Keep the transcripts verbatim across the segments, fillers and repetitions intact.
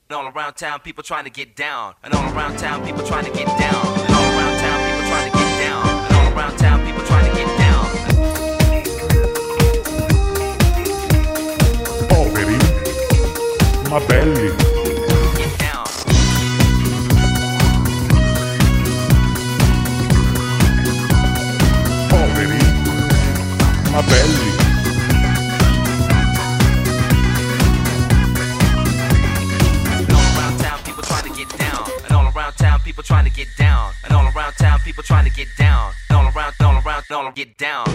And all around town, people trying to get down. And all around town, people trying to get down. And all around town, people trying to get down. And all around town, people trying to get down. Poveri, ma belli. Get down. Poveri, ma belli. People trying to get down, and all around town, people trying to get down, and all around, all around, all get down.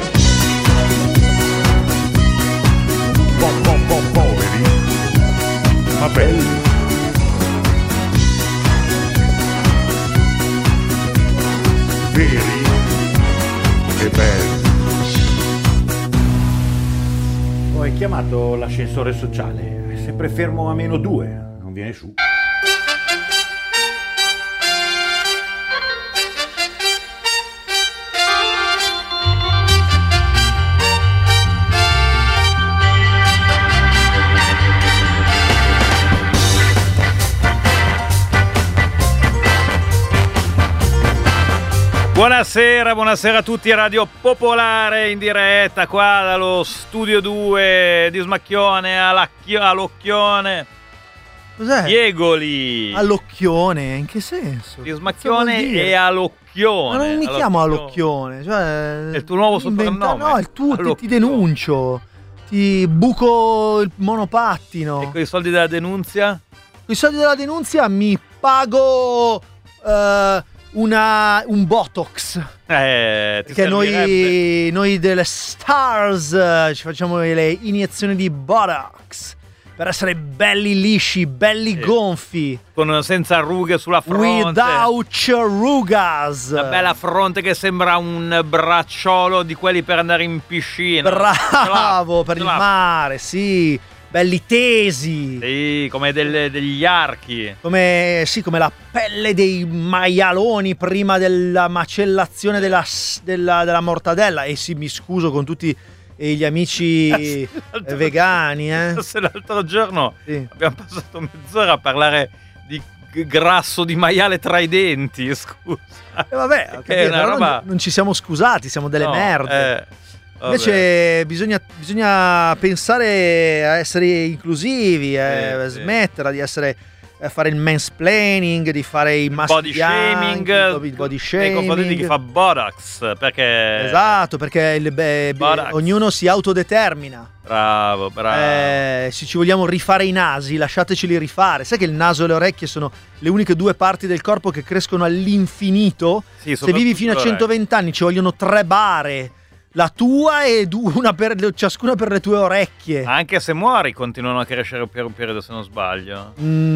Po, po, po, poveri, ma belli. Veri e belli. Ho chiamato l'ascensore sociale, è sempre fermo a meno due, non viene su. Buonasera, buonasera a tutti, Radio Popolare in diretta qua dallo studio due di Smacchione all'Occhione. Cos'è? Diegoli. All'Occhione, in che senso? Di Smacchione e all'Occhione. Ma non mi all'occhione. chiamo all'Occhione, cioè... È il tuo nuovo inventa- soprannome? No, il tuo, ti, ti denuncio, ti buco il monopattino. E con i soldi della denunzia? Con i soldi della denunzia mi pago... Uh, Una, un Botox eh, ti che noi, servirebbe. noi delle Stars uh, ci facciamo le iniezioni di Botox per essere belli lisci, belli sì. gonfi, con senza rughe sulla fronte, without rugas, la bella fronte che sembra un bracciolo di quelli per andare in piscina. Bravo, per il mare, sì. Belli tesi, sì, come delle, degli archi, come, sì, come la pelle dei maialoni prima della macellazione della, della, della mortadella. E sì, mi scuso con tutti gli amici eh, vegani. Eh. Se l'altro giorno sì. abbiamo passato mezz'ora a parlare di grasso di maiale tra i denti, scusa. E eh vabbè, che capito, è una roba... non, non ci siamo scusati, siamo delle no, merde. Eh. Vabbè. Invece bisogna, bisogna pensare a essere inclusivi, eh, sì, smettere sì. di essere a fare il mansplaining, di fare i maschi body shaming, il body shaming nei confronti di chi fa Botox, perché esatto, perché il, beh, beh, ognuno si autodetermina. Bravo, bravo. Eh, se ci vogliamo rifare i nasi, lasciateceli rifare. Sai che il naso e le orecchie sono le uniche due parti del corpo che crescono all'infinito? Sì, se vivi fino a centoventi anni ci vogliono tre bare. La tua e una per, ciascuna per le tue orecchie. Anche se muori continuano a crescere per un periodo, se non sbaglio.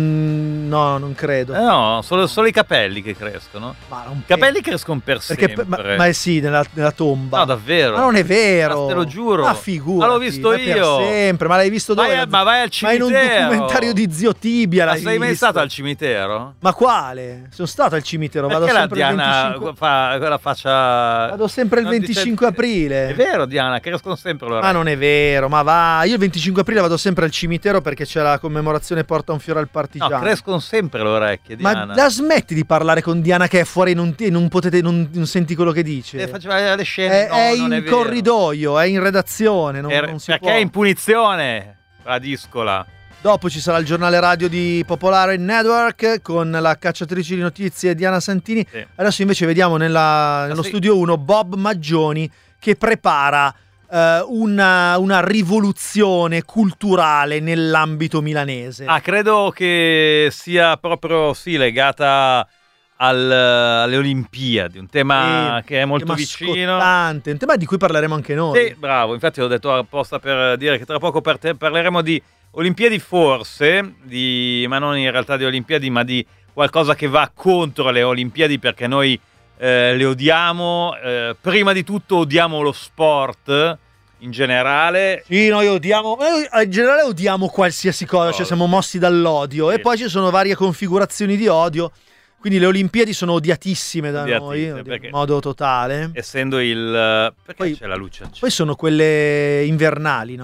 Mm, no, non credo. Eh no, solo, solo i capelli che crescono. Ma non I capelli crescono per perché, sempre. Ma, ma è sì, nella, nella tomba. No, davvero. Ma non è vero. Ma te lo giuro. Ma figurati. Ma l'ho visto ma io. Per sempre. Ma l'hai visto dove? Vai a, ma vai al cimitero. Ma in un documentario di Zio Tibia. Ma l'hai sei mai visto? stato al cimitero? Ma quale? Sono stato al cimitero. Perché vado la sempre Diana il venticinque fa quella faccia. Vado sempre il non venticinque dice... aprile. È vero, Diana, crescono sempre le orecchie. Ma non è vero, ma va. Io il venticinque aprile vado sempre al cimitero perché c'è la commemorazione Porta un fiore al partigiano. No, crescono sempre le orecchie, Diana. Ma la smetti di parlare con Diana che è fuori e non, non potete, non, non senti quello che dice. E faceva le scene. È, no, è non in è corridoio, è in redazione. Non, er, non si perché può. è in punizione la discola. Dopo ci sarà il giornale radio di Popolare Network con la cacciatrice di notizie Diana Santini. Sì. Adesso invece vediamo nella, nello sì. studio uno Bob Maggioni che prepara uh, una, una rivoluzione culturale nell'ambito milanese. Ah, credo che sia proprio sì, legata al, alle Olimpiadi, un tema sì, che è molto tema vicino. Scottante, un tema di cui parleremo anche noi. Sì, bravo, infatti l'ho detto apposta per dire che tra poco per te parleremo di Olimpiadi forse, di, ma non in realtà di Olimpiadi, ma di qualcosa che va contro le Olimpiadi perché noi eh, le odiamo. Eh, prima di tutto odiamo lo sport in generale. Sì, noi odiamo, in generale odiamo qualsiasi cosa, oh, cioè siamo mossi dall'odio sì. E poi ci sono varie configurazioni di odio. Quindi le Olimpiadi sono odiatissime da odiatissime, noi, in modo totale. Essendo il... perché poi, c'è la luce? Poi sono quelle invernali, no?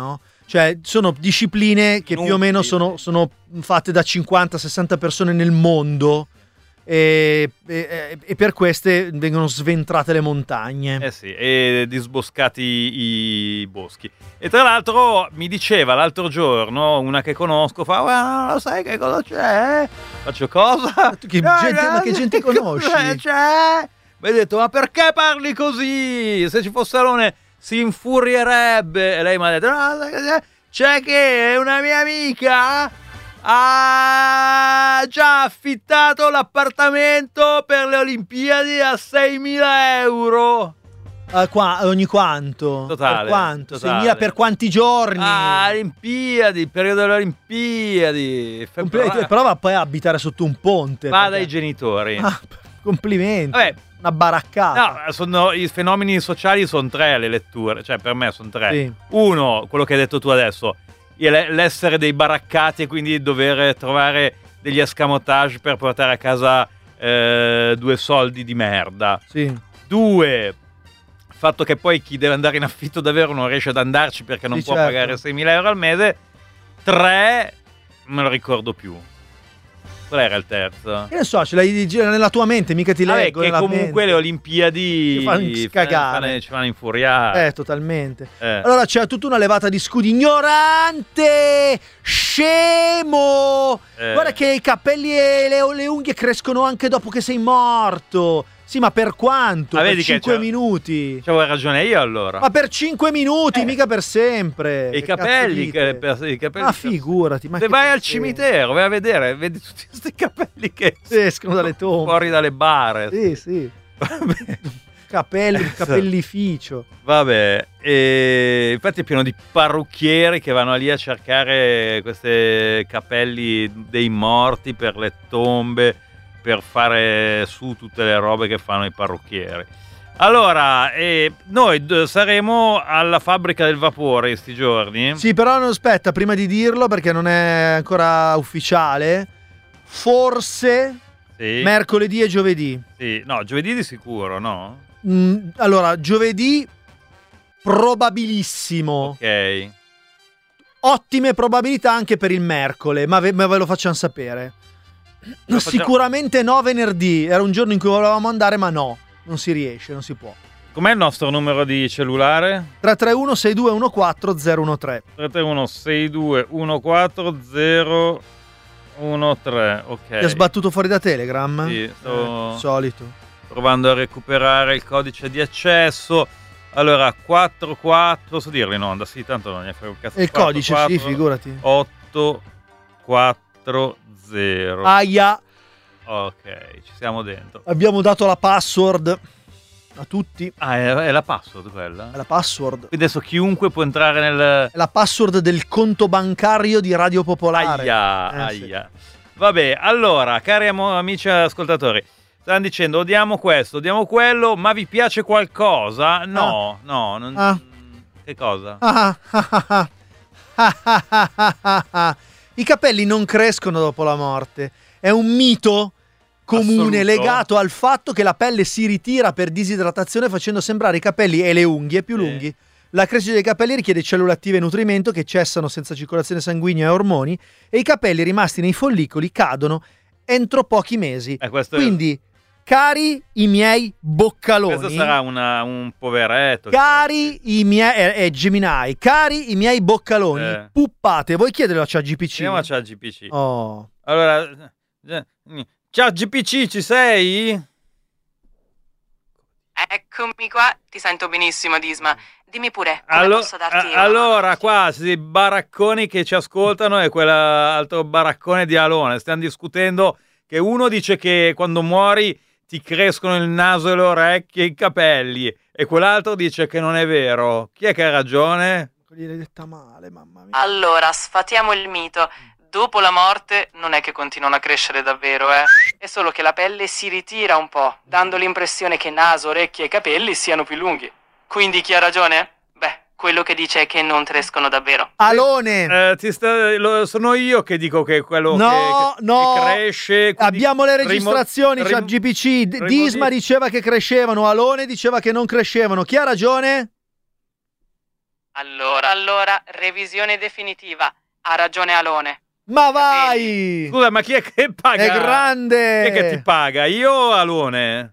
Cioè, sono discipline che più o meno sono, sono fatte da cinquanta sessanta persone nel mondo e, e, e per queste vengono sventrate le montagne. Eh sì, e disboscati i boschi. E tra l'altro mi diceva l'altro giorno una che conosco, fa, ma lo sai che cosa c'è? Faccio cosa? Che gente, ma che gente conosci? C'è? Mi ha detto, ma perché parli così? Se ci fosse Alone si infurierebbe. E lei mi ha detto, no, c'è che una mia amica ha già affittato l'appartamento per le Olimpiadi a seimila euro. Uh, qua, ogni quanto? Totale. Per quanto? Totale. seimila per quanti giorni? Ah, Olimpiadi, il periodo delle Olimpiadi. Complimenti, però va poi a abitare sotto un ponte. Va perché... dai genitori. Ah, complimenti. Vabbè. Una baraccata. No, sono, i fenomeni sociali sono tre le letture, cioè per me sono tre. Sì. Uno, quello che hai detto tu adesso, l'essere dei baraccati e quindi dover trovare degli escamotage per portare a casa eh, due soldi di merda. Sì. Due, il fatto che poi chi deve andare in affitto davvero non riesce ad andarci perché non Sì, può certo. pagare seimila euro al mese. Tre, non me lo ricordo più. Qual era il terzo? Che ne so, ce l'hai nella tua mente, mica ti Vabbè, leggo che nella comunque mente. le Olimpiadi Ci fanno scagare. fanno- ci fanno infuriare. Eh, totalmente. Eh. Allora c'è tutta una levata di scudi. Ignorante! Scemo! Eh. Guarda che i capelli e le, le unghie crescono anche dopo che sei morto. Sì, ma per quanto? Ah, per vedi che cinque c'è- minuti. C'avevo ragione io allora. Ma per cinque minuti, Eh. mica per sempre. E i Che cazzo capelli, dite? che, per- i capelli Ma figurati. Ma se che vai al per sempre. cimitero, vai a vedere, vedi tutti questi capelli che Escono dalle tombe. fuori dalle bare. Sì, sì. Vabbè. Capelli, capellificio. Vabbè, e infatti è pieno di parrucchieri che vanno lì a cercare questi capelli dei morti per le tombe, per fare su tutte le robe che fanno i parrucchieri. Allora, eh, noi d- saremo alla fabbrica del vapore in sti giorni. Sì, però non aspetta, prima di dirlo, perché non è ancora ufficiale, forse Sì, mercoledì e giovedì. sì. No, giovedì di sicuro, no? Mm, allora, giovedì probabilissimo. Ok. Ottime probabilità anche per il mercoledì, ma ve, ma ve lo facciamo sapere. Lo facciamo- Sicuramente no venerdì, era un giorno in cui volevamo andare, ma no, non si riesce, non si può. Com'è il nostro numero di cellulare? tre tre uno sei due uno quattro zero uno tre. tre tre uno sei due uno quattro zero uno tre. Ok. Ti ha sbattuto fuori da Telegram? Sì, sto- Eh, solito. Provando a recuperare il codice di accesso. Allora, quattro quattro, posso dirlo in onda? Sì, tanto non ne frega un cazzo. E il codice, sì, figurati. otto quattro zero. Aia, Ok, ci siamo dentro. abbiamo dato la password a tutti. Ah, è, è la password quella? È la password. Quindi adesso chiunque può entrare nel... È la password del conto bancario di Radio Popolare. Aia, Eh, sì. aia. Vabbè, allora, cari amo- amici ascoltatori, stanno dicendo odiamo questo, odiamo quello, ma vi piace qualcosa? No, no, non... Ah. Che cosa? Ah, ah, ah, ah. Ah, ah, ah, ah, ah. I capelli non crescono dopo la morte. È un mito comune Assoluto. legato al fatto che la pelle si ritira per disidratazione facendo sembrare i capelli e le unghie più Sì. lunghi. La crescita dei capelli richiede cellule attive e nutrimento che cessano senza circolazione sanguigna e ormoni e i capelli rimasti nei follicoli cadono entro pochi mesi. Eh, questo è- Quindi, cari i miei boccaloni, Questo sarà una- un poveretto. cari i miei è, è Gemini, cari i miei boccaloni, Eh. puppate, vuoi chiederlo a ChatGPT? Andiamo a ChatGPT. Oh. Allora, eh, ChatGPT, ci sei? Eccomi qua, ti sento benissimo Disma. Dimmi pure, come Allo- posso darti a- una allora, mano? qua sì, baracconi che ci ascoltano e quell'altro baraccone di Alone. Stiamo discutendo che uno dice che quando muori ti crescono il naso e le orecchie e i capelli e quell'altro dice che non è vero. Chi è che ha ragione? L'hai detta male, mamma mia. Allora, sfatiamo il mito. Dopo la morte non è che continuano a crescere davvero, eh. È solo che la pelle si ritira un po', dando l'impressione che naso, orecchie e capelli siano più lunghi. Quindi chi ha ragione? Beh, quello che dice è che non crescono davvero. Alone! Eh, ti sta- lo- sono io che dico che quello No, che, che- no. che cresce. quindi Abbiamo le rimo- registrazioni, rimo- ChatGPT. D- rimo- Disma diceva che crescevano, Alone diceva che non crescevano. Chi ha ragione? Allora, allora, revisione definitiva. Ha ragione Alone. Ma vai! Scusa, ma chi è che paga? È grande! Chi è che ti paga? Io o Alone?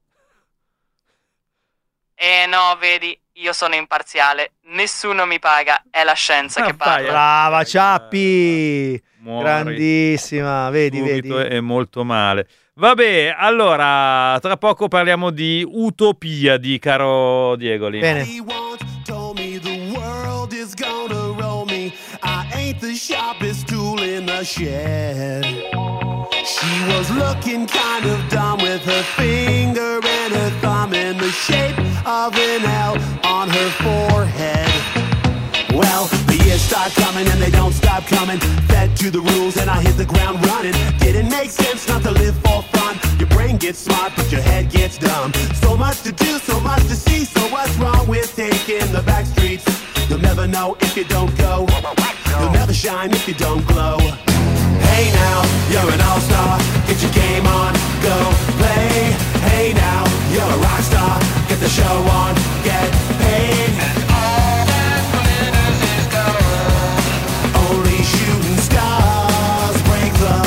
Eh no, vedi, io sono imparziale. Nessuno mi paga, è la scienza Ah, che parla. Brava, Ciappi! Muori Grandissima, vedi, subito vedi. e molto male. Vabbè, allora, tra poco parliamo di Utopiadi, caro Diegoli. Bene. He once told me the world is gonna roll me. I ain't the sharpest tool in the shed. She was looking kind of dumb with her finger and her thumb in the shape of an L on her forehead. Well, the years start coming and they don't stop coming. Fed to the rules and I hit the ground running. Didn't make sense not to live for fun. Your brain gets smart but your head gets dumb. So much to do, so much to see. So what's wrong with taking the back streets? You'll never know if you don't go. You'll never shine if you don't glow. Hey now, you're an all-star. Get your game on, go play. Hey now, you're a rock star. Get the show on, get paid. And all that glitters is gold. Only shooting stars break the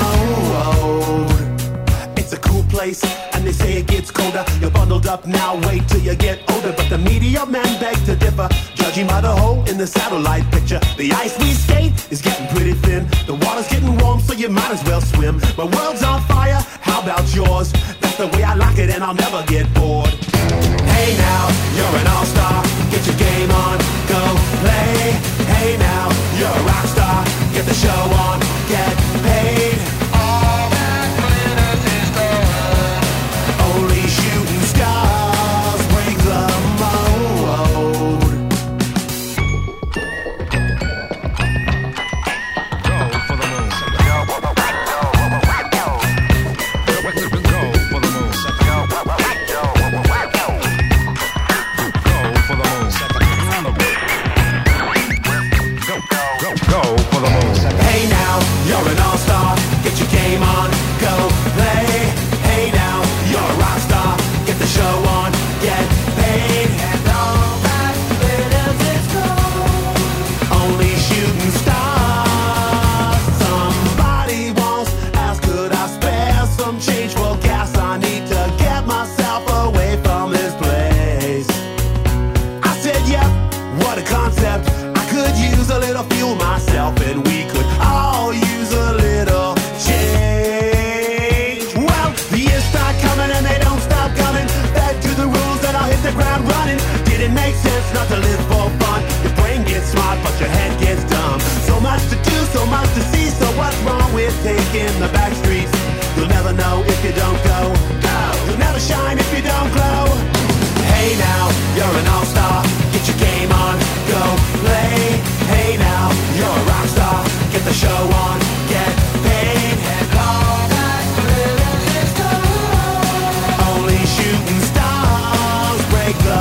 mold. It's a cool place, and they say it gets colder. You're bundled up now, wait till you get older. But the media men beg to differ, judging by the hole in the satellite picture. The ice we skate is getting pretty thin. The water's getting warm, so you might as well swim. My world's on fire, how about yours? That's the way I like it, and I'll never get bored. Hey now, you're an all-star. Get your game on, go play. Hey now, you're a rock star. Get the show on, get paid. All that glitters is gold. Only shooting stars break the mold. Go for the moon. Go for the moon. Go for the moon. Hey now, you're an all-star. Get your game on, go play. Hey now, you're a rock star. Get the show on, get paid. And all that glitters is gold. Only shooting stars. Somebody once asked, could I spare some change for gas? I need to get myself away from this place. I said, yep, what a concept. I could use a little fuel myself, and we could all use a little change. Well, the years start coming and they don't stop coming. Back to the rules and I'll hit the ground running. Didn't make sense not to live for fun. Your brain gets smart but your head gets dumb. So much to do, so much to see. So what's wrong with taking the back streets? You'll never know if you don't go. Go. You'll never shine if you don't glow. Hey now, you're an all-star. Get your game on, go play. Hey now, you're a rock star. Get the show on, get paid. And all that glitters is gold. Only shooting stars break the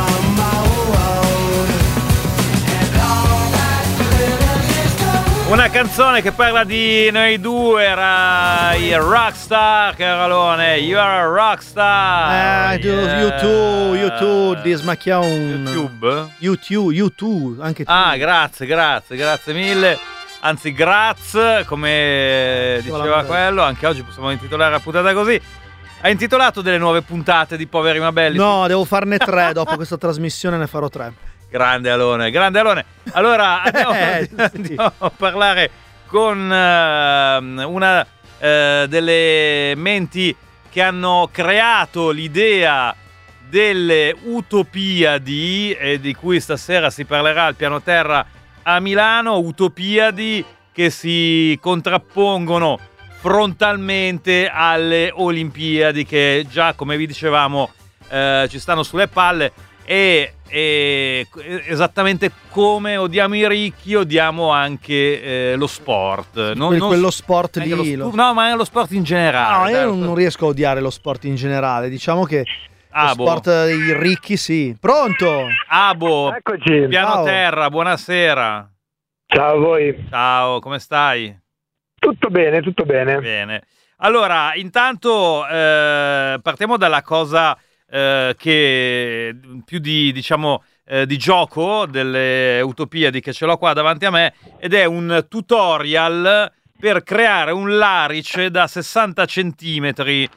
mold. And all that glitters is gold. Una canzone che parla di noi due, era il Rockstar, Carolone. You are a rockstar. Eh, tu- Yeah. YouTube, YouTube, di smacchiaun. YouTube? YouTube, YouTube, anche tu. Ah, grazie, grazie, grazie mille. Anzi, grazie, come diceva Voilà. quello, anche oggi possiamo intitolare la puntata così. Ha intitolato delle nuove puntate di Poveri ma Belli? No, devo farne tre dopo questa trasmissione, ne farò tre. Grande Alone, grande Alone. Allora andiamo, Eh, sì. andiamo a parlare con eh, una eh, delle menti che hanno creato l'idea delle Utopiadi, e di cui stasera si parlerà al piano terra a Milano. Utopiadi che si contrappongono frontalmente alle Olimpiadi, che già, come vi dicevamo, eh, ci stanno sulle palle. E, e esattamente come odiamo i ricchi, odiamo anche eh, lo sport. Non, Quel- non- quello sport anche lì, lo- lo- no, ma è lo sport in generale. No, io certo. non, non riesco a odiare lo sport in generale. Diciamo che Ah, lo boh. sport dei ricchi sì. Pronto? Abo, Eccoci, piano Ciao. terra, buonasera. ciao a voi. Ciao, come stai? Tutto bene, tutto bene. Bene. Allora, intanto eh, partiamo dalla cosa eh, che più di, diciamo, eh, di gioco delle Utopiadi, che ce l'ho qua davanti a me, ed è un tutorial per creare un larice da sessanta centimetri.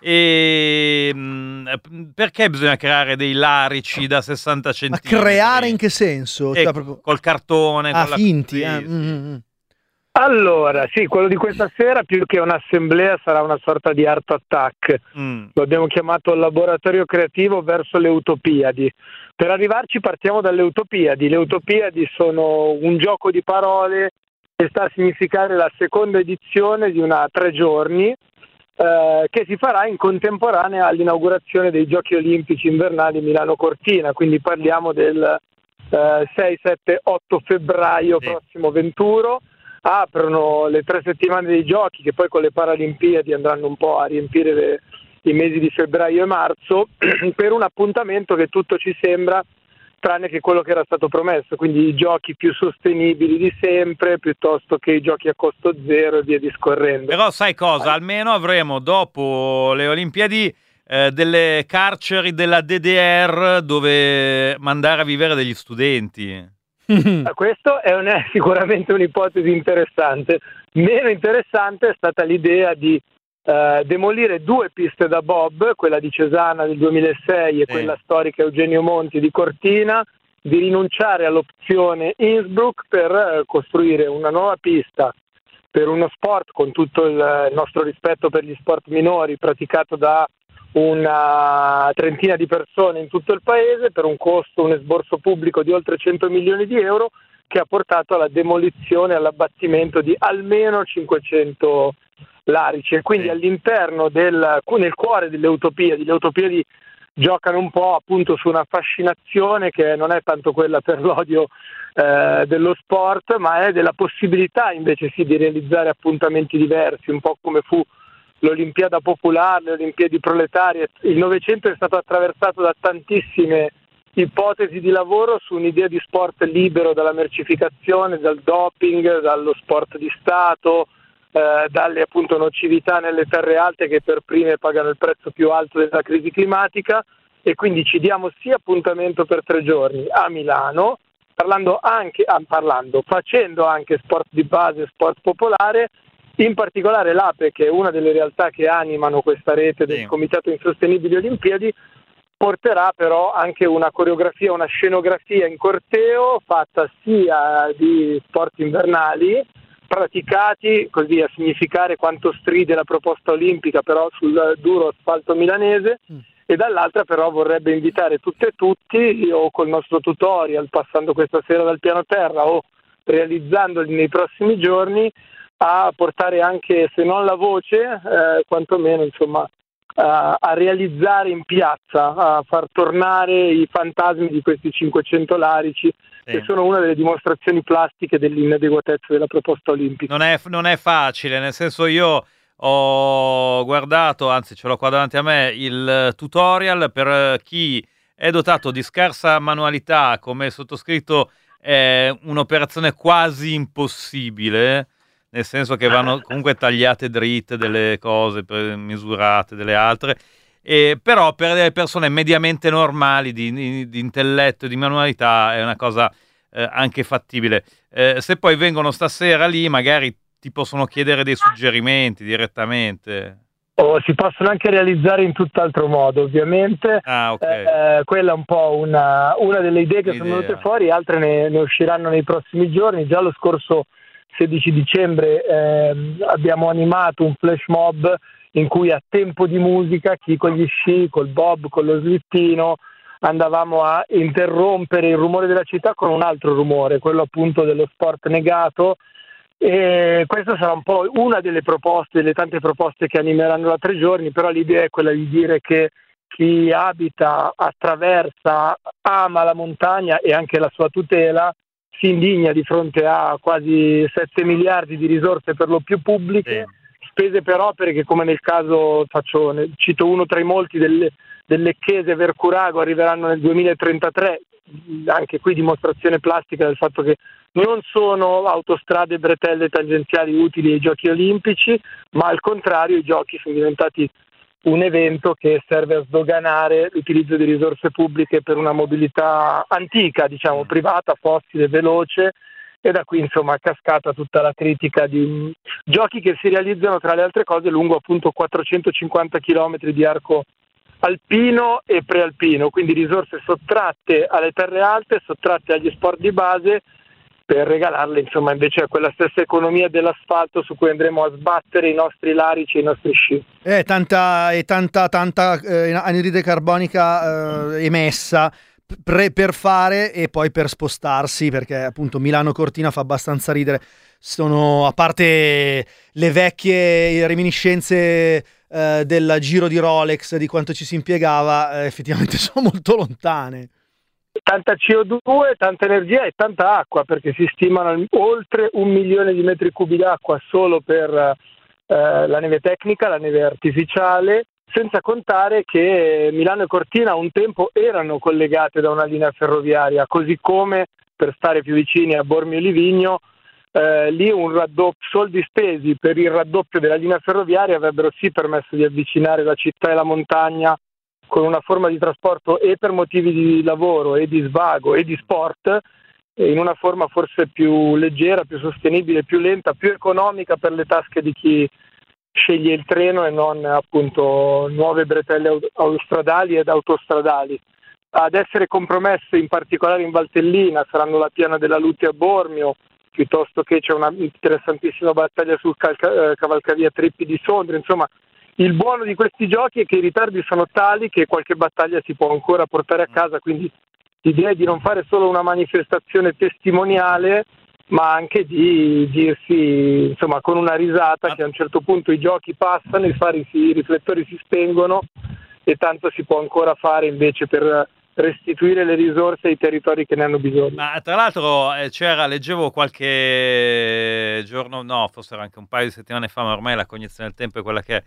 E mh, perché bisogna creare dei larici da sessanta Ma centimetri? creare in che senso? Eh, Cioè, proprio... Col cartone, Ah, con la- finti. sì, eh. sì. Mm-hmm. Allora, sì, quello di questa sera più che un'assemblea sarà una sorta di art attack. Mm. Lo abbiamo chiamato laboratorio creativo verso le Utopiadi. Per arrivarci partiamo dalle Utopiadi. Le Utopiadi sono un gioco di parole che sta a significare la seconda edizione di una tre giorni eh, che si farà in contemporanea all'inaugurazione dei Giochi Olimpici Invernali Milano Cortina, quindi parliamo del eh, sei, sette, otto febbraio Sì. prossimo venturo. Aprono le tre settimane dei giochi che poi con le Paralimpiadi andranno un po' a riempire le, i mesi di febbraio e marzo per un appuntamento che tutto ci sembra tranne che quello che era stato promesso, quindi i giochi più sostenibili di sempre piuttosto che i giochi a costo zero e via discorrendo. Però sai cosa? Almeno avremo dopo le Olimpiadi eh, delle carceri della D D R dove mandare a vivere degli studenti. Questo è, un, è sicuramente un'ipotesi interessante. Meno interessante è stata l'idea di eh, demolire due piste da bob, quella di Cesana del duemilasei e Sì. quella storica Eugenio Monti di Cortina, di rinunciare all'opzione Innsbruck per eh, costruire una nuova pista per uno sport, con tutto il nostro rispetto per gli sport minori, praticato da una trentina di persone in tutto il paese per un costo, un esborso pubblico di oltre cento milioni di euro, che ha portato alla demolizione e all'abbattimento di almeno cinquecento larici. E quindi Sì. all'interno del nel cuore delle Utopiadi, le Utopiadi giocano un po' appunto su una fascinazione che non è tanto quella per l'odio eh, dello sport, ma è della possibilità invece sì di realizzare appuntamenti diversi, un po' come fu l'Olimpiada Popolare, le Olimpiadi Proletarie. Il Novecento è stato attraversato da tantissime ipotesi di lavoro su un'idea di sport libero dalla mercificazione, dal doping, dallo sport di Stato, eh, dalle appunto nocività nelle terre alte che per prime pagano il prezzo più alto della crisi climatica, e quindi ci diamo sì appuntamento per tre giorni a Milano, parlando anche, ah, parlando, facendo anche sport di base, sport popolare. In particolare l'Ape, che è una delle realtà che animano questa rete del Sì. Comitato Insostenibili Olimpiadi, porterà però anche una coreografia, una scenografia in corteo fatta sia di sport invernali praticati così a significare quanto stride la proposta olimpica però sul duro asfalto milanese, Mm. e dall'altra però vorrebbe invitare tutte e tutti, o col nostro tutorial passando questa sera dal piano terra o realizzandoli nei prossimi giorni, a portare anche, se non la voce, eh, quantomeno insomma a, a realizzare in piazza, a far tornare i fantasmi di questi cinquecento larici, Sì. che sono una delle dimostrazioni plastiche dell'inadeguatezza della proposta olimpica. Non è, non è facile, nel senso, io ho guardato, anzi ce l'ho qua davanti a me, il tutorial. Per chi è dotato di scarsa manualità come sottoscritto è un'operazione quasi impossibile, nel senso che vanno comunque tagliate dritte delle cose, per- misurate delle altre, e però per delle persone mediamente normali di, di- di intelletto e di manualità è una cosa eh, anche fattibile. Eh, se poi vengono stasera lì magari ti possono chiedere dei suggerimenti direttamente. O si possono anche realizzare in tutt'altro modo, ovviamente. Ah, ok. Eh, quella è un po' una, una delle idee che sono L'idea. venute fuori, altre ne, ne usciranno nei prossimi giorni. Già lo scorso sedici dicembre ehm, abbiamo animato un flash mob in cui a tempo di musica, chi con gli sci, col bob, con lo slittino, andavamo a interrompere il rumore della città con un altro rumore, quello appunto dello sport negato. E questa sarà un po' una delle proposte, delle tante proposte che animeranno da tre giorni, però l'idea è quella di dire che chi abita, attraversa, ama la montagna e anche la sua tutela, si indigna di fronte a quasi sette miliardi di risorse per lo più pubbliche, Sì. spese per opere che, come nel caso, faccio, ne- cito uno tra i molti, del, del Lecchese Vercurago, arriveranno nel duemilatrentatré, anche qui dimostrazione plastica del fatto che non sono autostrade, bretelle tangenziali utili ai giochi olimpici, ma al contrario i giochi sono diventati un evento che serve a sdoganare l'utilizzo di risorse pubbliche per una mobilità antica, diciamo, privata, fossile, veloce, e da qui insomma è cascata tutta la critica di um, giochi che si realizzano tra le altre cose lungo appunto quattrocentocinquanta chilometri di arco alpino e prealpino, quindi risorse sottratte alle terre alte, sottratte agli sport di base, per regalarle insomma invece a quella stessa economia dell'asfalto su cui andremo a sbattere i nostri larici e i nostri sci. Eh, tanta e tanta tanta eh, anidride carbonica eh, emessa pre- per fare e poi per spostarsi, perché appunto Milano-Cortina fa abbastanza ridere. Sono, a parte le vecchie reminiscenze eh, del giro di Rolex, di quanto ci si impiegava, eh, effettivamente sono molto lontane. Tanta C O due, tanta energia e tanta acqua, perché si stimano oltre un milione di metri cubi d'acqua solo per eh, la neve tecnica, la neve artificiale, senza contare che Milano e Cortina un tempo erano collegate da una linea ferroviaria, così come, per stare più vicini a Bormio e Livigno, eh, lì un raddoppio, soldi spesi per il raddoppio della linea ferroviaria avrebbero sì permesso di avvicinare la città e la montagna con una forma di trasporto e per motivi di lavoro e di svago e di sport, in una forma forse più leggera, più sostenibile, più lenta, più economica per le tasche di chi sceglie il treno e non appunto nuove bretelle autostradali ed autostradali. Ad essere compromesse in particolare in Valtellina saranno la piana della Lutte a Bormio, piuttosto che c'è una interessantissima battaglia sul calca- eh, cavalcavia Trippi di Sondrio. Insomma, il buono di questi giochi è che i ritardi sono tali che qualche battaglia si può ancora portare a casa, quindi l'idea è di non fare solo una manifestazione testimoniale, ma anche di dirsi insomma con una risata che a un certo punto i giochi passano, i fari si, i riflettori si spengono e tanto si può ancora fare invece per restituire le risorse ai territori che ne hanno bisogno. Ma tra l'altro eh, c'era, leggevo qualche giorno, no, forse era anche un paio di settimane fa, ma ormai la cognizione del tempo è quella che è,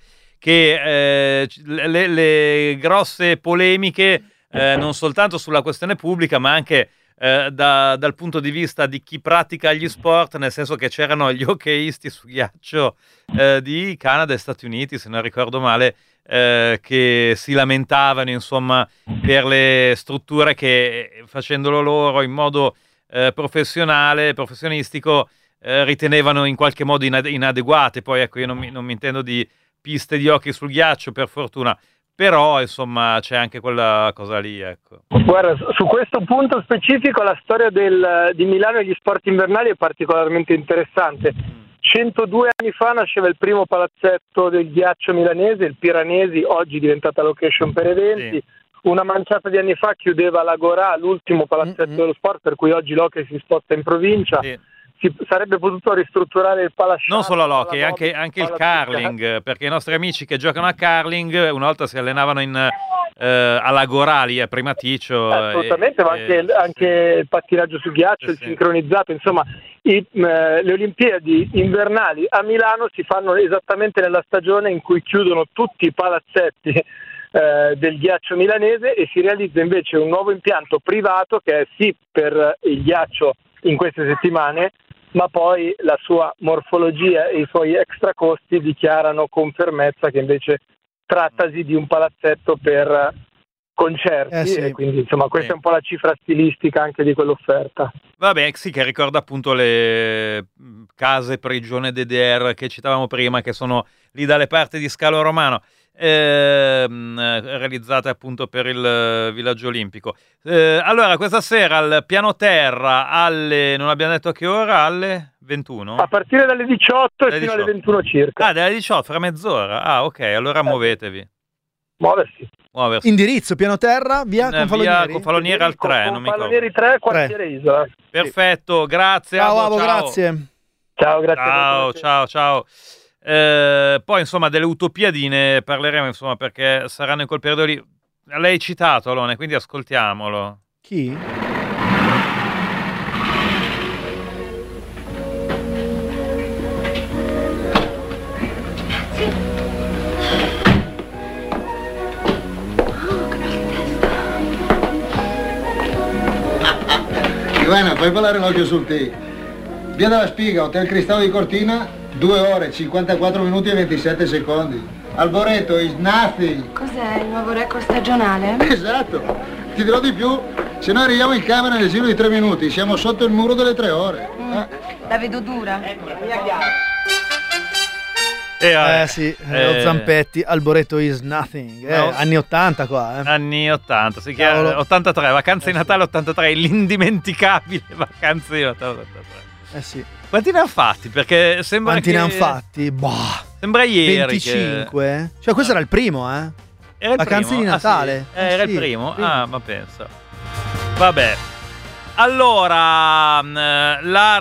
che eh, le, le grosse polemiche eh, non soltanto sulla questione pubblica, ma anche eh, da, dal punto di vista di chi pratica gli sport, nel senso che c'erano gli hockeyisti su ghiaccio eh, di Canada e Stati Uniti, se non ricordo male, Eh, che si lamentavano insomma per le strutture che, facendolo loro in modo eh, professionale, professionistico, eh, ritenevano in qualche modo inade- inadeguate. Poi ecco, io non mi, non mi intendo di piste di hockey sul ghiaccio, per fortuna, però insomma c'è anche quella cosa lì, ecco. Guarda, su questo punto specifico la storia del, di Milano e gli sport invernali è particolarmente interessante. centodue anni fa nasceva il primo palazzetto del ghiaccio milanese, il Piranesi, oggi diventata location per eventi. Sì. Una manciata di anni fa chiudeva l'Agorà, l'ultimo palazzetto mm-hmm. dello sport, per cui oggi l'hockey si sposta in provincia. Sì. Si sarebbe potuto ristrutturare il Palasciano. Non solo l'hockey, anche, anche il curling, perché i nostri amici che giocano a curling una volta si allenavano in, eh, all'Agorà lì a Primaticcio. Eh, assolutamente, e, ma anche, e, anche sì. il pattinaggio su ghiaccio, sì, il sincronizzato, insomma i, eh, le Olimpiadi invernali a Milano si fanno esattamente nella stagione in cui chiudono tutti i palazzetti eh, del ghiaccio milanese e si realizza invece un nuovo impianto privato che è sì per il ghiaccio in queste settimane, ma poi la sua morfologia e i suoi extra costi dichiarano con fermezza che invece trattasi di un palazzetto per concerti, eh sì. e quindi insomma questa sì. è un po' la cifra stilistica anche di quell'offerta. Vabbè, sì, che ricorda appunto le case prigione D D R che citavamo prima, che sono lì dalle parti di Scalo Romano, ehm, realizzate appunto per il villaggio olimpico. Eh, allora, questa sera al piano terra alle, non abbiamo detto a che ora, alle ventuno? A partire dalle diciotto dalle e fino diciotto. Alle ventuno circa. Ah, dalle diciotto, fra mezz'ora. Ah, ok, allora eh. muovetevi. Muoversi. Muoversi. Indirizzo piano terra, via Confalonieri. Confalonieri al tre, non mi ricordo. Confalonieri tre, quartiere Isola. Perfetto, grazie. Ciao, Abo, Abo, ciao. grazie. Ciao, grazie. Ciao, ciao, ciao. Eh, poi insomma delle utopiadi ne parleremo, insomma, perché saranno in quel periodo lì. Lei hai citato Alone, quindi ascoltiamolo. Chi? Ivana, fai ballare l'occhio sul tè. Via della Spiga, Hotel Cristallo di Cortina, due ore, cinquantaquattro minuti e ventisette secondi. Alboreto is nothing. Cos'è, il nuovo record stagionale? Esatto. Ti dirò di più, se noi arriviamo in camera nel giro di tre minuti, siamo sotto il muro delle tre ore. Mm. Eh? La vedo dura. Eh, Eh sì, eh, lo Zampetti, Alboreto is nothing. Eh, No. Anni ottanta qua, eh. Anni ottanta, si chiama Cavolo. ottantatré, vacanze di Natale ottantatré, l'indimenticabile vacanze di Natale ottantatré. Eh sì. Quanti ne hanno fatti? Perché sembra Quanti che... ne hanno fatti? Boh. Sembra ieri venticinque? Cioè questo era il primo, eh? che... Era il Vacanze primo? di Ah, Natale. sì? Eh, era sì, il primo? primo. Ah, ma pensa. Vabbè. Allora, mh,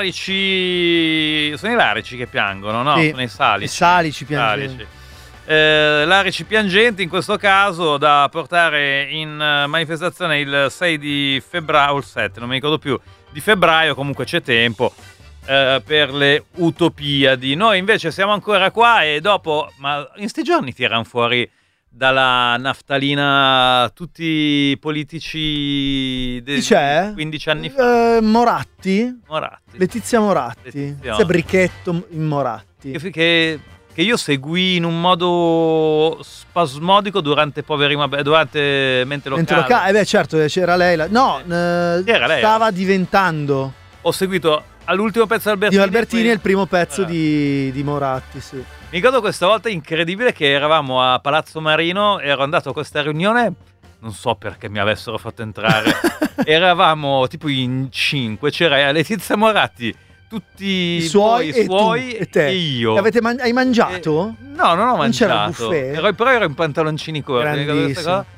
l'Arici... Sono i Larici che piangono, no? Sì. Sono i Salici. I Salici piangenti. Salici. Eh, Larici piangenti in questo caso da portare in eh, manifestazione il sei di febbraio o il sette, non mi ricordo più, di febbraio, comunque c'è tempo eh, per le Utopiadi. Noi invece siamo ancora qua e dopo, ma in sti giorni tirano fuori dalla naftalina tutti i politici di c'è? quindici anni fa. Eh, Moratti? Moratti. Letizia Moratti. Letizia. C'è Brichetto in Moratti. Che, che, che io seguì in un modo spasmodico durante Poveri Ma Be- durante Mente Locale. Mente locale. Eh beh, certo, c'era lei. La... No, eh, Era lei, stava diventando Ho seguito all'ultimo pezzo di Albertini. di Albertini poi- il primo pezzo Eh. di, di Moratti, sì. Mi ricordo questa volta incredibile che eravamo a Palazzo Marino, ero andato a questa riunione, non so perché mi avessero fatto entrare, eravamo tipo in cinque, c'era Letizia Moratti, tutti I suoi, voi, e, suoi tu, e te. e io. E avete man- hai mangiato? No, non ho Non c'era il mangiato, buffet? ero, però ero in pantaloncini corti, mi ricordo questa cosa.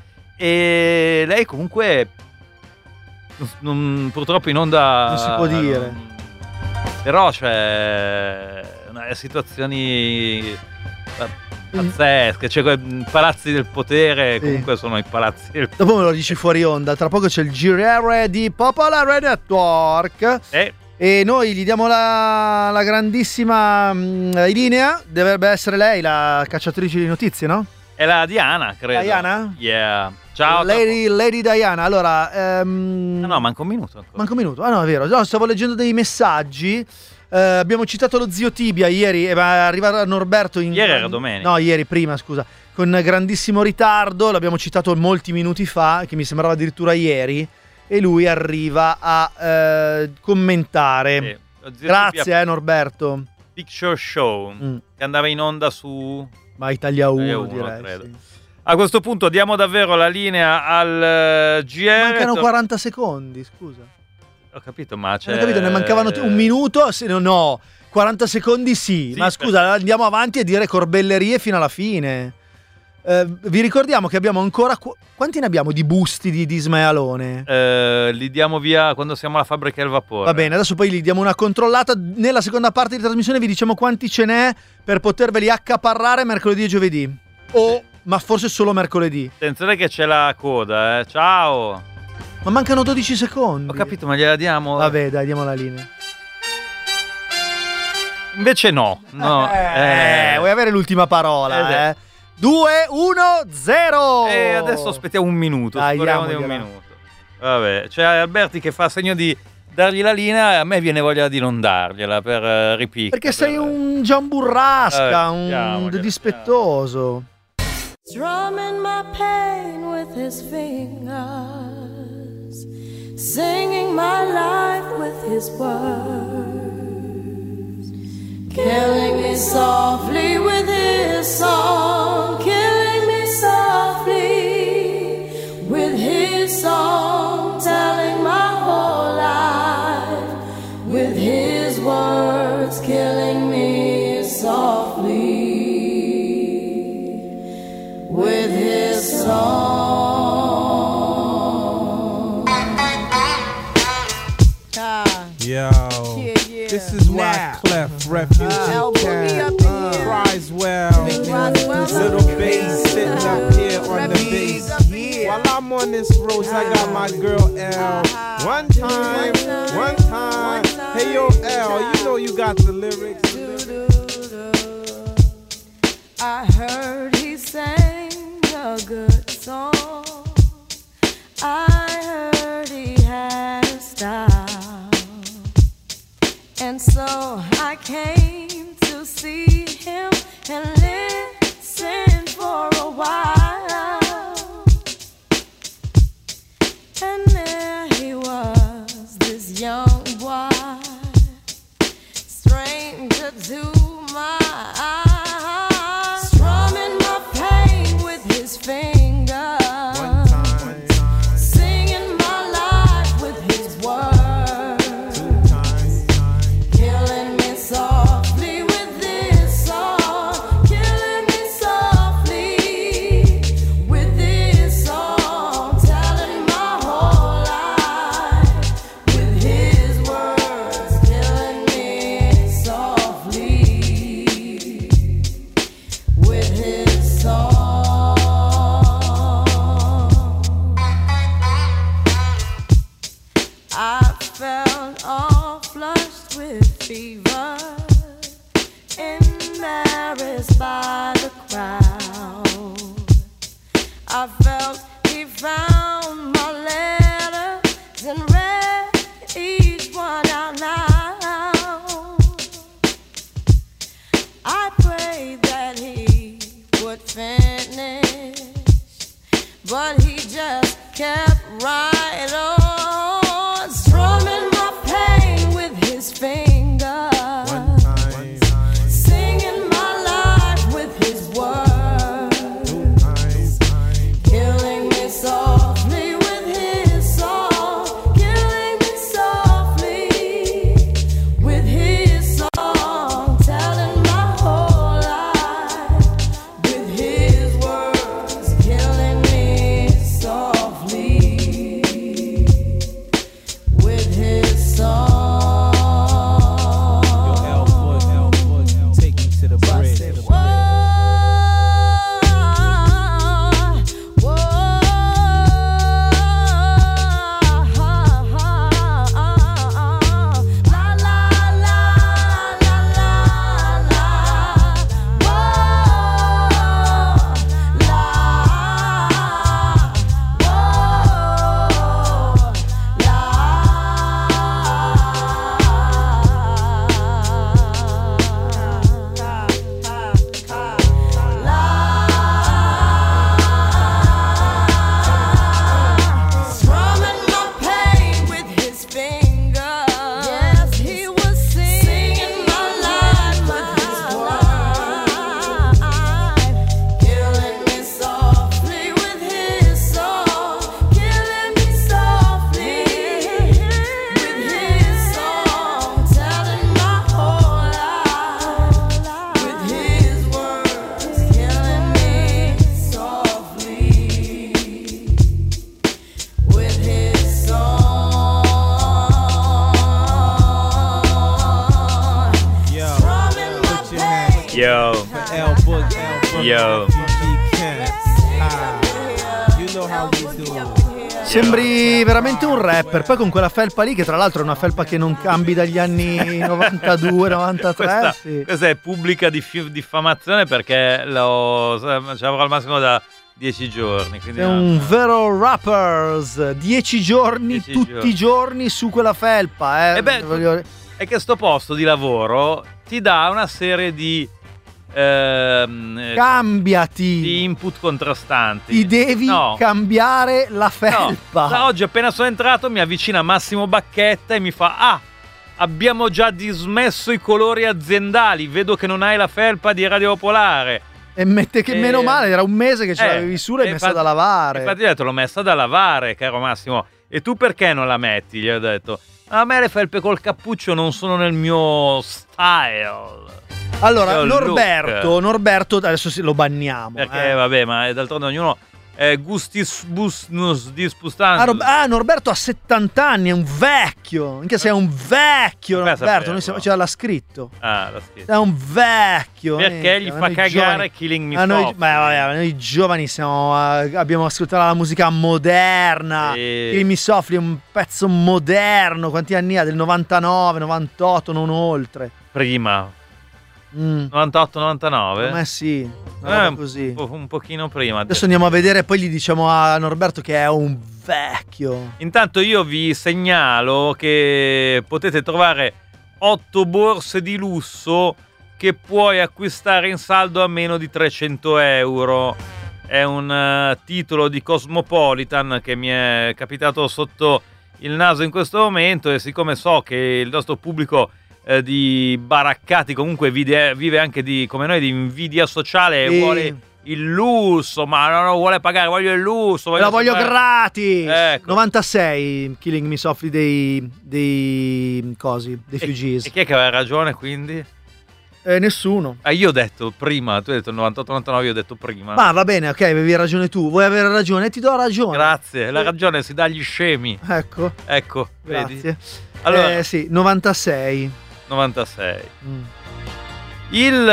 E lei comunque, non- non- purtroppo in onda... Non si può dire. non- però cioè una- situazioni pazzesche, cioè que- palazzi del potere, Sì. comunque sono i palazzi del Dopo me lo dici fuori onda. Tra poco c'è il G R di Popolare Network. Eh. E noi gli diamo la, la grandissima mh, linea. Dovrebbe essere lei la cacciatrice di notizie, no? È la Diana, credo. Diana? Yeah. Ciao. Lady, Lady Diana. Allora, ehm, No, no, manca un minuto ancora. manca un minuto. Ah no, è vero. No, stavo leggendo dei messaggi. Eh, abbiamo citato lo zio Tibia ieri. E va arriva Norberto in... Ieri era domenica. No, ieri prima, scusa. Con grandissimo ritardo. L'abbiamo citato molti minuti fa, che mi sembrava addirittura ieri. E lui arriva a eh, commentare. Sì. Lo zio Grazie, Tibia eh, Norberto. Picture Show, Mm. che andava in onda su... Ma Italia uno, Italia uno, direi. credo. Sì. A questo punto diamo davvero la linea al eh, G R. Mancano quaranta secondi, scusa. Ho capito, ma c'è... Non ho capito, ne mancavano t- un minuto? Se no, no, quaranta secondi sì. Sì, Ma scusa, andiamo avanti a dire corbellerie fino alla fine. Eh, vi ricordiamo che abbiamo ancora... qu- quanti ne abbiamo di busti di, di Ismaelone? Eh, li diamo via quando siamo alla fabbrica del vapore. Va bene, adesso poi gli diamo una controllata. Nella seconda parte di trasmissione vi diciamo quanti ce n'è per poterveli accaparrare mercoledì e giovedì. O, ma forse solo mercoledì. Attenzione che c'è la coda, eh. Ciao. Ma mancano dodici secondi. Ho capito, ma gliela diamo? Vabbè, dai, diamo la linea. Invece no. no. Eh, vuoi avere l'ultima parola, Eh, eh? due, uno, zero. E adesso aspettiamo un minuto. Dai, speriamo di un diamogliela. minuto. Vabbè, c'è Alberti che fa segno di dargli la linea e a me viene voglia di non dargliela per uh, ripicca. Perché sei per- un giamburrasca, Eh, un diamogliela, dispettoso. Strumming my pain with his fingers, singing my life with his words, killing me softly with his song, killing me softly with his song, telling my whole life with his words, killing me softly with his song. Yo, Yeah, yeah. this is why Now. Clef Refugee Uh, elbow me Cat up in here. cries well. Roswell. Little bass sitting up here on the Refugees bass. up in here. While I'm on this road, I got my girl L. One time, one time. Hey yo L, you know you got the lyrics. I heard he sang a good song. I heard he had a style. And so I came to see and listen for a while. And there he was, this young boy, stranger to my eyes, strumming my pain with his fingers, singing my life with his words, killing me softly with this song, killing me softly with this song, telling my whole life with his words, killing me softly with his song. I felt all flushed with fever, embarrassed by the crowd. I felt he found my letters and read each one out loud. I prayed that he would finish, but he just kept right on, strumming my pain with his fingers, singing my life with his words, killing me softly with his song, killing me softly with his song, telling my whole life with his words, killing me softly with his song. Take me to the bridge. Strumming my pain with his fingers. Yes, he was singing my life with his words, killing me softly with his song, killing me softly with his song, telling my whole life with his words, killing me softly with his song. Yo, Strumming my put your hands Yo, for L Book, L Book, Yo. G G Kent. Ah, you know how we do. Sembri veramente un rapper. Poi con quella felpa lì, che tra l'altro è una felpa che non cambi dagli anni novantadue novantatré. questa, Sì. questa è pubblica diffi- diffamazione perché lo, ci avrò al massimo da dieci giorni. Quindi È no. un vero rappers. Dieci giorni, Dieci tutti giorni. i giorni su quella felpa. Eh. E beh, Voglio- è che sto posto di lavoro ti dà una serie di, ehm, eh, Cambiati. di input contrastanti. Ti devi No. cambiare la No, felpa. da oggi appena sono entrato mi avvicina Massimo Bacchetta e mi fa: ah, abbiamo già dismesso i colori aziendali, vedo che non hai la felpa di Radio Popolare. E mette che Eh, meno male, era un mese che ce eh, l'avevi su, l'hai e messa infatti- da lavare. Infatti gli ho detto: l'ho messa da lavare, caro Massimo. E tu perché non la metti? Gli ho detto: a me le felpe col cappuccio non sono nel mio style. Allora, Io Norberto, look. Norberto, adesso sì, lo banniamo. Perché eh. vabbè, ma d'altronde ognuno eh, gustis busnus dispustans. Ah, Rob- ah, Norberto ha settanta anni, è un vecchio. Anche se è un vecchio, Come Norberto. Noi saperlo? siamo, ce l'ha scritto. Ah, l'ha scritto. È un vecchio. Perché eh, gli a fa noi cagare giovani- Killing Me a noi, Softly. beh, vabbè, noi giovani siamo, eh, abbiamo ascoltato la musica moderna. Sì. Killing Me Softly è un pezzo moderno. Quanti anni ha? Del novantanove, novantotto, non oltre. Prima. Mm. novantotto novantanove? Ma sì, una Eh, roba un, così. po- un pochino prima. Adesso andiamo a vedere e poi gli diciamo a Norberto che è un vecchio. Intanto io vi segnalo che potete trovare otto borse di lusso che puoi acquistare in saldo a meno di trecento euro. È un uh, titolo di Cosmopolitan che mi è capitato sotto il naso in questo momento, e siccome so che il nostro pubblico eh, di baraccati comunque vive, vive anche di, come noi, di invidia sociale e Sì. vuole il lusso, ma non lo vuole pagare, voglio il lusso, voglio La voglio sapere- gratis. Ecco. novantasei Killing Me Softly dei dei cosi, dei Fugees. E chi è che aveva ragione, quindi? Eh, nessuno. Ah, io ho detto prima, tu hai detto novantotto novantanove, io ho detto prima. Ma va bene, ok, avevi ragione tu. Vuoi avere ragione? Ti do ragione. Grazie, la ragione si dà agli scemi. Ecco. Ecco, Grazie. vedi? Allora, Eh sì, novantasei. novantasei. Mm. Il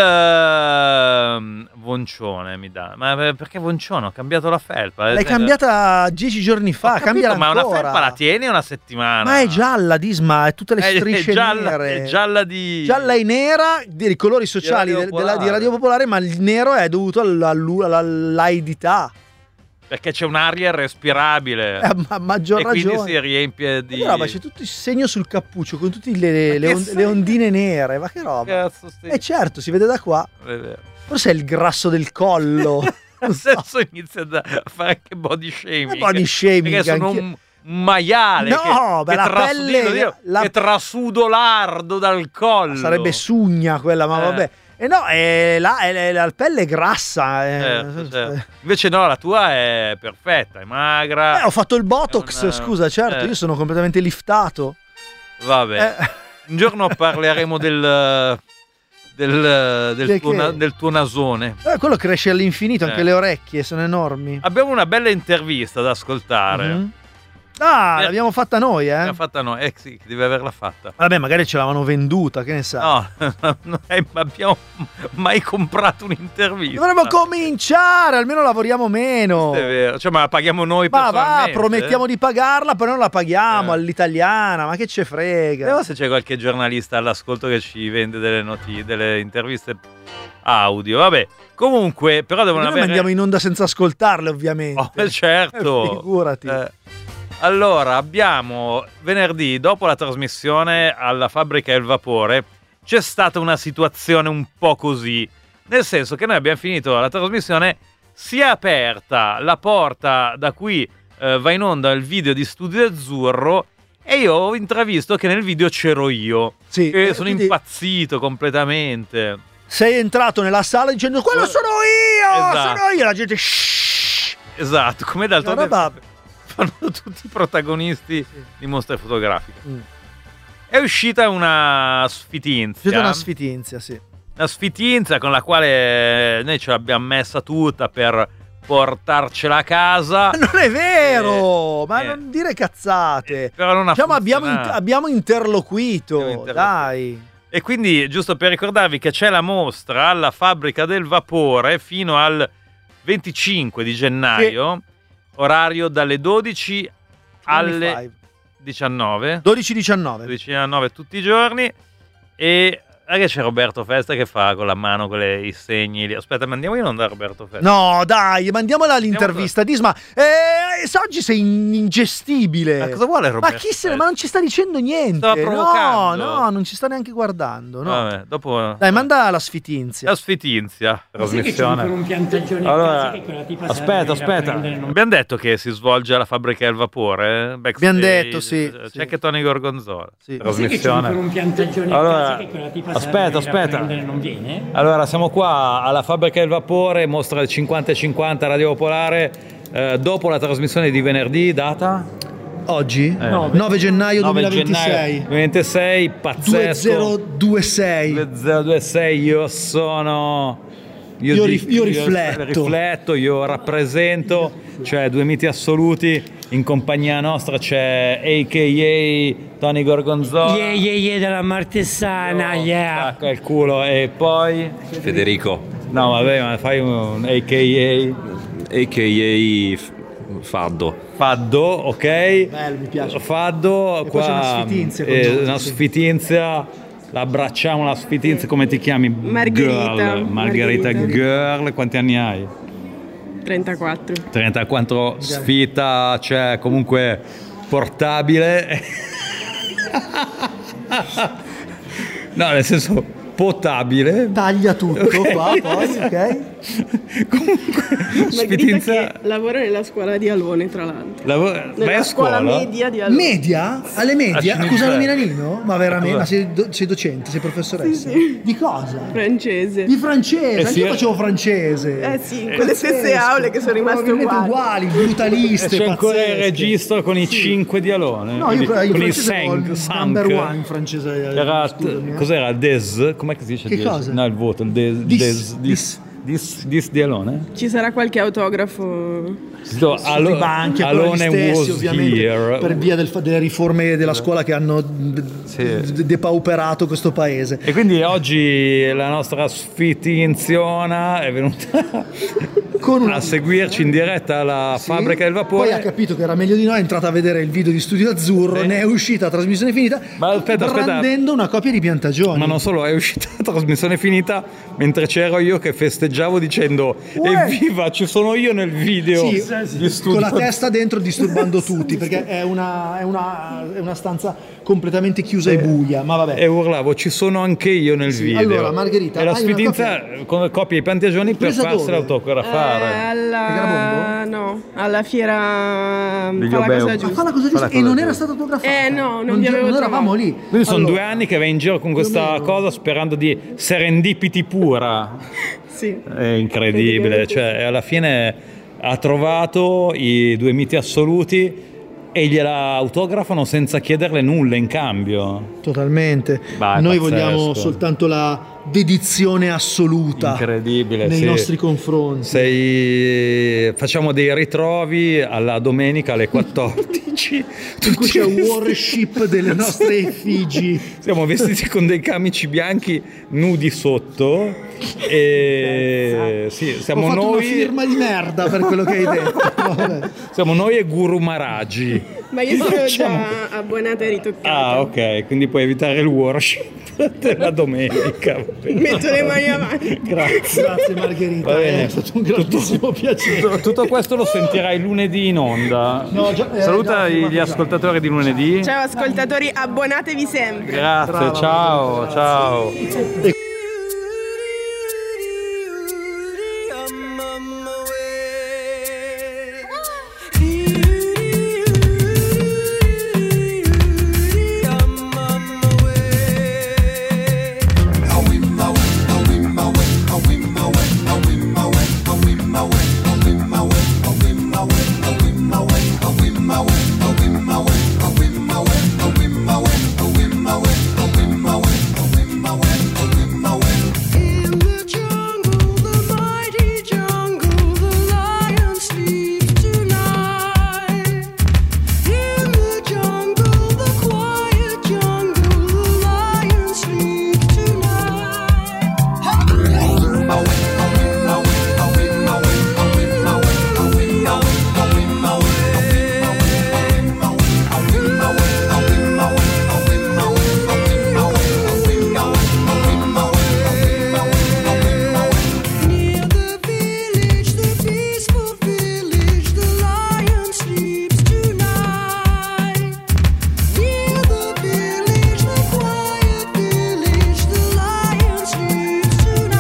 ehm, Voncione mi dà. Ma perché Voncione? Ho cambiato la felpa. L'hai cambiata dieci giorni fa, Ho capito, cambiala ma una ancora. felpa la tieni una settimana? Ma è gialla, Disma, è tutte le È- è strisce gialla- nere. è gialla di- Gialla e nera dei colori sociali Radio del- della- di Popolare. Radio Popolare, ma il nero è dovuto alla- alla- all'aidità. Perché c'è un'aria respirabile. Eh, ma a maggior e quindi ragione. si riempie di... Che roba, c'è tutto il segno sul cappuccio con tutte le, le che on- segno? le ondine nere. Ma che roba? Cazzo, sti- Eh certo, si vede da qua. È vero. Forse è il grasso del collo. Adesso inizia a fare anche body shaming. Body shaming, Perché sono anche- un, un maiale No, che, beh, che, la trasu- pelle- dillo, dillo, la- che trasudo lardo dal collo. Sarebbe sugna quella, ma Eh. vabbè. E no, è la, è- la pelle è grassa. eh. Certo, certo. Invece no, la tua è perfetta, è magra. Eh, ho fatto il Botox, È una- scusa, certo, eh. io sono completamente liftato. Vabbè. Eh. Un giorno parleremo del, del, del, Del tuo, che? na- del tuo nasone. Eh, quello cresce all'infinito, anche Eh. le orecchie sono enormi. Abbiamo una bella intervista da ascoltare. Mhm. Ah, Eh. l'abbiamo fatta noi, eh? L'ha fatta no, eh sì, che deve averla fatta. Vabbè, magari ce l'avevano venduta, che ne sai. No, non è- abbiamo mai comprato un'intervista. Dovremmo cominciare, almeno lavoriamo meno. È vero, cioè, ma la paghiamo noi Ma va, personalmente? promettiamo di pagarla, però non la paghiamo Eh. all'italiana, ma che ce frega. Vediamo se c'è qualche giornalista all'ascolto che ci vende delle notizie, delle interviste audio. Vabbè, comunque, però devono Noi avere... mandiamo in onda senza ascoltarle, ovviamente. Oh, eh, certo. Figurati. Eh, allora, abbiamo venerdì, dopo la trasmissione alla Fabbrica del Vapore, c'è stata una situazione un po' così. Nel senso che noi abbiamo finito la trasmissione, si è aperta la porta da cui eh, va in onda il video di Studio Azzurro, e io ho intravisto che nel video c'ero io. Sì, E eh, sono quindi- impazzito completamente. Sei entrato nella sala dicendo quello sono io, Esatto. sono io, la gente shhh. Esatto, come d'altronde Una roba- fanno tutti i protagonisti di mostre fotografiche. Mm. È uscita una sfitinzia. C'è una sfitinzia, sì. Una sfitinzia con la quale noi ce l'abbiamo messa tutta per portarcela a casa. Ma non è vero, ma eh. non dire cazzate. Però non ha Diciamo, abbiamo, funzionato. inter- abbiamo interloquito, Abbiamo interloquito. dai. E quindi, giusto per ricordarvi che c'è la mostra alla Fabbrica del Vapore fino al venticinque di gennaio, orario dalle dodici alle venticinque. diciannove. dodici diciannove. dodici diciannove tutti i giorni. E anche c'è Roberto Festa che fa con la mano quelle, i segni lì. Aspetta, mandiamo in onda Roberto Festa. No, dai, mandiamola all'intervista. Disma, eh, se oggi sei in- ingestibile. Ma cosa vuole Roberto Ma chi se ne, ma non ci sta dicendo niente. Stava No, provocando. no, non ci sta neanche guardando. No. Vabbè, dopo Dai, manda la sfitinzia. la sfitinzia. Trasmissione. Un piantagione Allora, che quella tipa aspetta, serve a aspetta. prendere, non- Abbiamo detto che si svolge alla Fabbrica del Vapore? eh? Backstage. Abbiamo detto, sì, C'è sì. anche Tony Gorgonzola. Sì. Ma sai che c'è ancora un piantagione a Allora, casa che quella tipa serve aspetta, a venire a aspetta. prendere, non viene? Allora, siamo qua alla Fabbrica del Vapore, mostra del cinquanta e cinquanta Radio Popolare, eh, dopo la trasmissione di venerdì, data? Oggi? Eh. nove gennaio nove duemilaventisei. gennaio duemilaventisei, pazzesco. duemilaventisei. duemilaventisei, io sono... Io di- rif- io rifletto. rifletto, io rappresento, cioè due miti assoluti. In compagnia nostra c'è A K A Tony Gorgonzola. Yeah, yeah, yeah, della Martesana, yeah. Stacca il culo. E poi Federico, no vabbè, ma fai un A K A a k a Faddo. Faddo, ok? Bello, mi piace. Faddo, E poi qua c'è una sfitinzia con eh, noi, una sì. sfitinzia, la abbracciamo la sfitinzia, come ti chiami? Margherita. Girl. Margherita Margherita. Girl, quanti anni hai? trentaquattro. trentaquattro, sfida, cioè comunque portabile. No, nel senso potabile. Taglia tutto, Ok. qua, poi, ok? Sfitinza- Margherita che lavora nella scuola di Alone, tra l'altro. Lav- Nella vai a scuola scuola? media di Alone. Media? Alle medie? A A Cusano Cinecittà. Milanino? Ma veramente? Cosa? Ma sei, do- sei docente, sei professoressa? Sì, sì. Di cosa? Francese. Di francese, Eh anche sì, io eh. facevo francese. Eh sì, in quelle stesse aule che sono rimaste Probabilmente uguali. uguali, brutaliste, C'è ancora il pazzesche. registro con i cinque di Alone. No, quindi io in con i francese ho il cinq, number cinq. one in francese. Era, scusami, eh. cos'era il des? Com'è che si dice Che des? cosa? No, il voto, il des. Dis, des, dis, dis, dis di Alone? Ci sarà qualche autografo? So, Sotto Alo- i banchi, ancora gli Alone stessi, was ovviamente, here. per via del fa- delle riforme della scuola che hanno d- Sì. d- depauperato questo paese. E quindi oggi la nostra sfitinziona è venuta Con una- a seguirci in diretta alla Sì. fabbrica del Poi vapore. ha capito che era meglio di noi, è entrata a vedere il video di Studio Azzurro, Sì. ne è uscita a trasmissione finita, Ma aspetta, aspetta. brandendo una copia di Piantagioni. Ma non solo, è uscita la trasmissione finita mentre c'ero io che festeggiavo dicendo Uè. evviva, ci sono io nel video Sì, di studio. con la testa dentro disturbando tutti, perché è una, è una- è una stanza completamente chiusa e buia, ma vabbè. E urlavo, ci sono anche io nel Sì, video. allora, Margherita, e la hai una sfidenza con copia di Piantagioni per Presa farsela dove? autografare. Eh, alla... No, alla fiera... Degli Fa la Obeu. cosa Ma giusta. fa la cosa giusta e non era stata autografata. Eh no, non non, vi avevo non eravamo trovato. lì. Quindi sono Allora, due anni che vai in giro con questa meno. cosa sperando di serendipiti pura. Sì. È incredibile, cioè alla fine ha trovato i due miti assoluti e gliela autografano senza chiederle nulla in cambio. Totalmente. Vai, Noi pazzesco. vogliamo soltanto la dedizione assoluta Incredibile, nei sì. nostri confronti. Sei... Facciamo dei ritrovi alla domenica alle quattordici. In cui c'è worship delle nostre effigi. Siamo vestiti con dei camici bianchi nudi sotto e sì, siamo Ho fatto una noi, firma di merda per quello che hai detto. Vabbè. siamo noi e Guru Maharaji. Ma io sono Facciamo- già abbonata e ritoccata. Ah, ok, quindi puoi evitare il worship della domenica. Metto le mani avanti. Grazie. Grazie Margherita, Va bene. è stato un grandissimo piacere. Tutto questo lo sentirai lunedì in onda. No, già- eh, Saluta già, gli già. ascoltatori di lunedì. Ciao ascoltatori, abbonatevi sempre. Grazie, Brava, ciao, ciao. In the jungle, the mighty jungle, the lion sleeps tonight. In the jungle, the quiet jungle, the lion sleeps Near the village, the peaceful village, the lion sleeps tonight. Near the village, the quiet village, the lion sleeps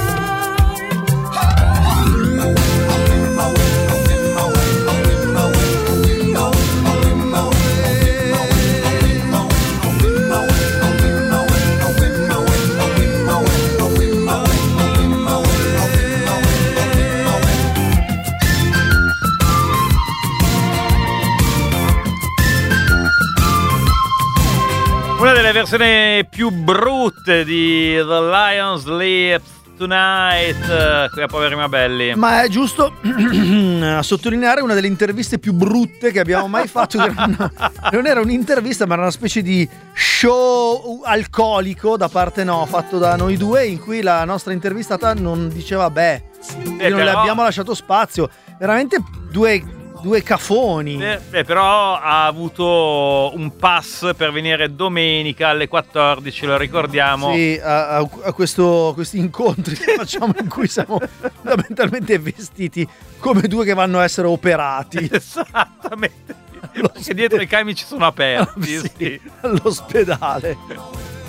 Una delle versioni più brutte di The Lion Sleeps Tonight, eh, qui a Poveri ma Belli. Ma è giusto a sottolineare una delle interviste più brutte che abbiamo mai fatto. Non era un'intervista, ma era una specie di show alcolico da parte no, fatto da noi due, in cui la nostra intervistata non diceva beh, e non le però- abbiamo lasciato spazio. Veramente due, due cafoni. Eh, beh, però ha avuto un pass per venire domenica alle quattordici, lo ricordiamo. Sì, a, a- a questo, questi incontri che facciamo in cui siamo fondamentalmente vestiti come due che vanno a essere operati. Esattamente. Perché dietro i camici sono aperti. Sì, sì. all'ospedale.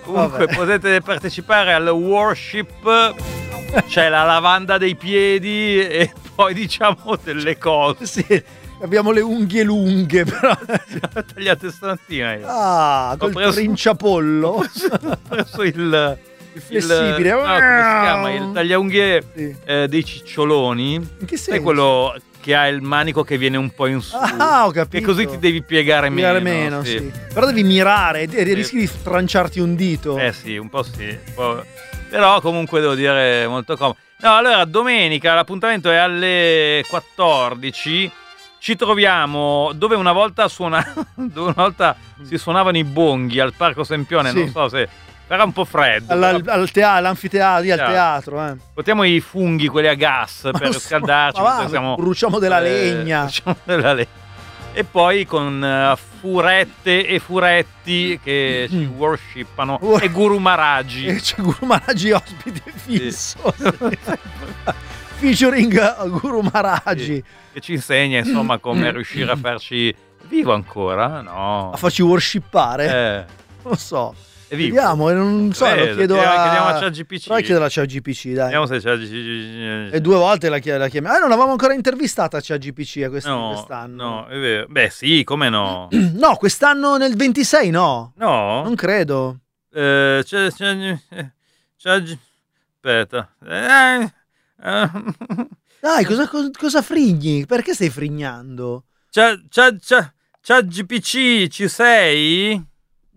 Comunque Vabbè. potete partecipare al worship, c'è la lavanda dei piedi e poi diciamo delle cose. Sì, abbiamo le unghie lunghe, però. Tagliate stamattina io. Ah, col preso- trinciapollo. Ho preso il... Il flessibile. Il, no, come si chiama? Il tagliaunghie Sì. eh, dei ciccioloni. In che Sai senso? quello che ha il manico che viene un po' in su. Ah, ho capito. E così ti devi piegare Piegare meno. meno, sì. Però devi mirare e e rischi di tranciarti un dito. Eh sì, un po' sì. Un po'. Però comunque devo dire molto comodo. No, allora domenica l'appuntamento è alle quattordici. Ci troviamo dove una volta suona dove una volta si suonavano i bonghi al Parco Sempione, Sì. non so se era un po' freddo. Al, al, però al tea- all'anfiteatro, lì al Teatro. teatro, eh. portiamo i funghi, quelli a gas per lo so, riscaldarci. ma va, perché siamo, bruciamo della legna. bruciamo della legna. E poi con eh, furette e furetti che ci worshippano Wor- e Guru Maharaj. E c'è Guru Maharaj ospite fisso. Featuring Guru Maharaj. Sì, che ci insegna insomma come riuscire a farci vivo ancora, no? A farci worshippare. Eh, Non lo so. è vivo. Vediamo, non so, Eh, lo chiedo chiediamo- a... chiediamo a ChatGPT. Però chiedo a ChatGPT, dai. Vediamo se c'è. E due volte la, chie- la chiamiamo. Ah, non l'avevamo ancora intervistata a ChatGPT a quest- No, quest'anno. no, è vero. Beh, sì, come no? No, quest'anno nel ventisei no. No? Non credo. Eh, c'è, c'è, c'è, aspetta. Eh, eh, Dai, cosa, cosa, cosa frigni? Perché stai frignando? c'è, c'è, c'è, c'è G P C, ci sei?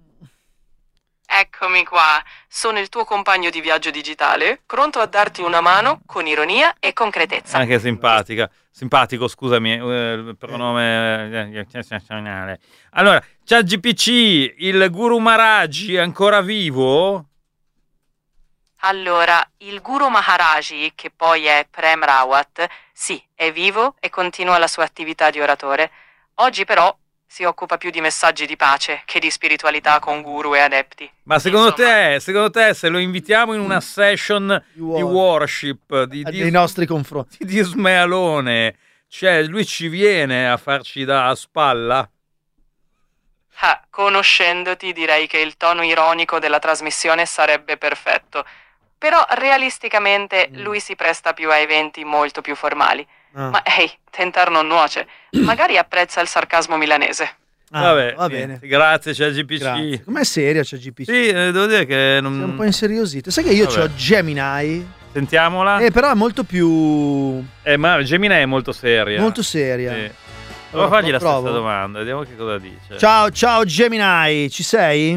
Eccomi qua, sono il tuo compagno di viaggio digitale, pronto a darti una mano con ironia e concretezza. Anche simpatica. Simpatico, scusami, eh, il pronome eh, eccezionale. Allora, c'è G P C, il Guru Maharaj è ancora vivo? Allora, il Guru Maharaj, che poi è Prem Rawat, sì, è vivo e continua la sua attività di oratore. Oggi però si occupa più di messaggi di pace che di spiritualità con guru e adepti. Ma secondo te, secondo te se lo invitiamo in una session di worship di, Dei di, nostri confronti. di Smealone, cioè lui ci viene a farci da spalla? Ah, conoscendoti direi che il tono ironico della trasmissione sarebbe perfetto. Però realisticamente lui si presta più a eventi molto più formali. Ah. Ma ehi, tentar non nuoce. Magari apprezza il sarcasmo milanese. Ah, Vabbè, va niente, bene. grazie ChatGPT. Grazie. Com'è seria ChatGPT? Sì, eh, devo dire che non... Sei un po' inseriosito. Sai che io Vabbè. ho Gemini? Sentiamola. Eh, però è molto più... Eh, ma Gemini è molto seria. Molto seria. Sì. Prova a fargli la Provo. stessa domanda, vediamo che cosa dice. Ciao, ciao Gemini, ci sei?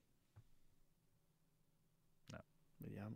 Vediamo.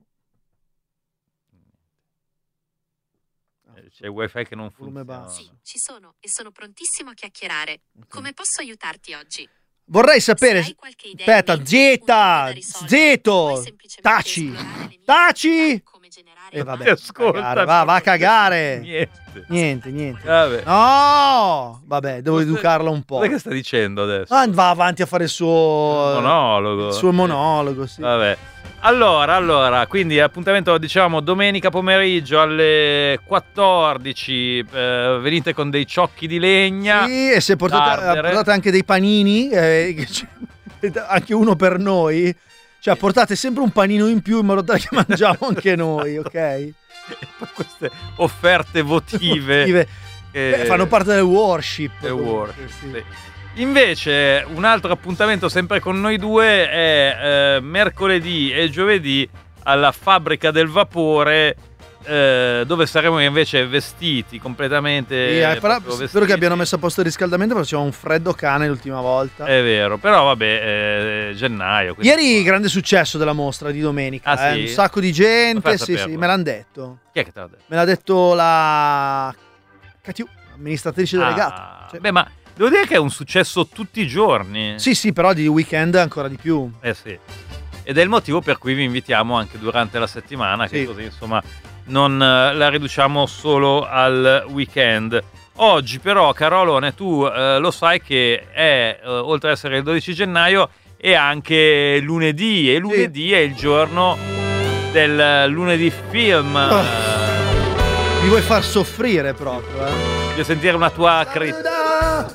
Eh, C'è il wifi che non Volume funziona. basso. Sì, ci sono e sono prontissimo a chiacchierare. Come posso aiutarti oggi? Vorrei sapere... Se hai qualche idea Aspetta, in mente, Zeta, una da risolvere, Zeto, puoi semplicemente taci, esplorare le mie taci. come generare E vabbè, Ti ascolta, cagare, va, va a cagare. Niente. Niente, niente. Vabbè. No! Vabbè, devo Cos'è- educarla un po'. Cos'è che sta dicendo adesso? Ah, va avanti a fare il suo... Monologo. Il suo monologo, sì. Vabbè. Allora, allora, quindi appuntamento diciamo domenica pomeriggio alle quattordici, eh, venite con dei ciocchi di legna. Sì, e se portate, Ardere. portate anche dei panini, eh, che c'è- anche uno per noi, cioè portate sempre un panino in più in modo tale che mangiamo anche noi, ok? E poi queste offerte votive, Motive. che- Eh, fanno parte del worship. del comunque, worship, sì. sì. Invece un altro appuntamento sempre con noi due è eh, mercoledì e giovedì alla Fabbrica del Vapore, eh, dove saremo invece vestiti completamente. Sì, eh, però proprio spero vestiti. che abbiano messo a posto il riscaldamento perché c'era un freddo cane l'ultima volta. È vero, però vabbè, è gennaio. quindi- Ieri grande successo della mostra di domenica, Ah, eh, sì? un sacco di Come gente, fai a sì sì, saperlo? me l'hanno detto. Chi è che te l'ha detto? Me l'ha detto la K T U, amministratrice delegata. Ah, Sì. Beh, ma devo dire che è un successo tutti i giorni. Sì, sì, però di weekend ancora di più. Eh sì. Ed è il motivo per cui vi invitiamo anche durante la settimana, che Sì. così insomma non eh, la riduciamo solo al weekend. Oggi però, Carolone, tu eh, lo sai che è, eh, oltre ad essere il dodici gennaio, è anche lunedì, e lunedì è il giorno del lunedì film. Oh. Mi vuoi far soffrire proprio, eh? Voglio sentire una tua critica.